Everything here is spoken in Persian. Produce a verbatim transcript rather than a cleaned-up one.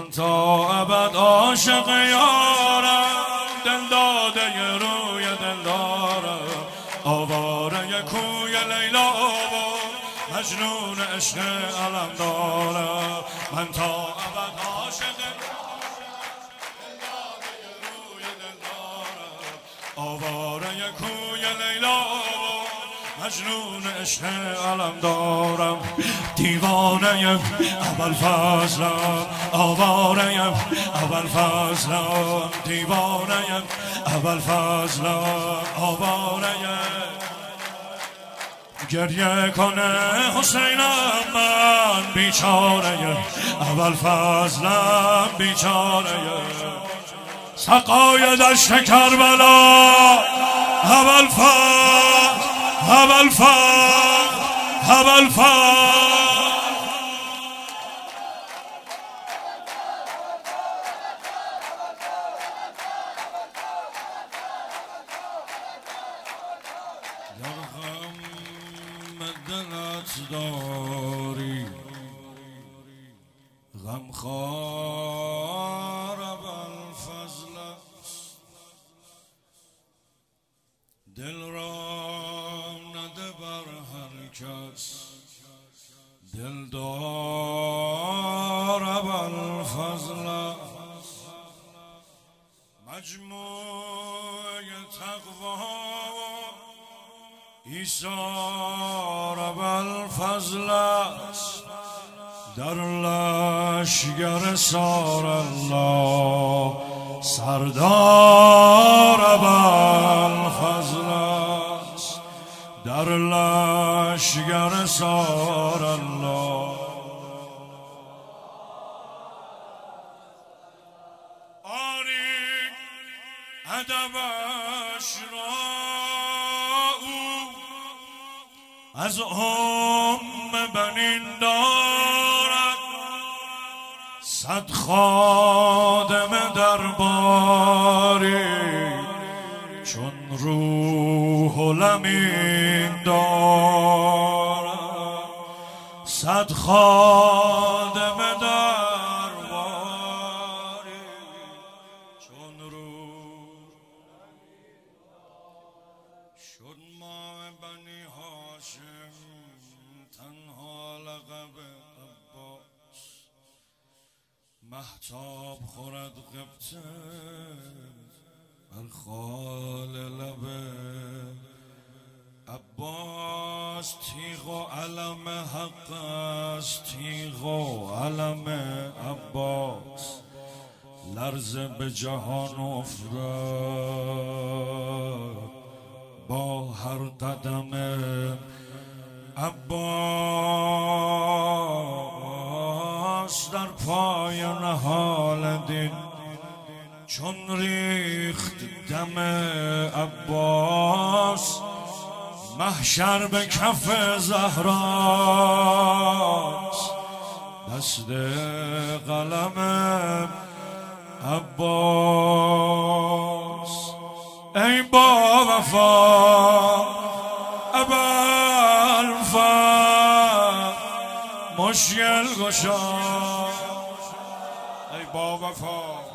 من تا ابد عاشق یارم، دل داده روی دل دارم، آواره کوی لیلا و مجنون عشق علم دارم. من تا ابد عاشق دل داده روی دل دارم، آواره کوی لیلا مجنون عشق علم دارم. دیوانه ابوالفضلم، آواره ابوالفضلم، دیوانه ابوالفضلم، آواره. گریه کنه حسینم من بیچاره، ابوالفضلم بیچاره، سقای دشت کربلا. ابوالفضل ابوالفضل ابوالفضل در غم دلت داری غمخوار ابوالفضل است، دل را نده بر هر کس دلدار ابوالفضل است. مجموع تقوا ایثار ابوالفضل است، در لشگر سار الله سردار ابوالفضل است، در لشگر سار الله. آری ادبش را او از ام بنین دارد، صد خادم درباری چون روح و لمین دارد، صد خادم درباری چون روح. شد ماه بنی هاشم تنها لقب عباس، مهتاب خورد قبطه بر خال لب عباس. تیغ و علم حق است، تیغ و علم عباس، لرزه به جهان افتاد با هر قدم عباس. در پای نهال دین چون ریخت دم عباس، محشر به کف زهراست، دست قلم عباس. ای با وفا ابوالفضل مشکل گشا، ای با وفا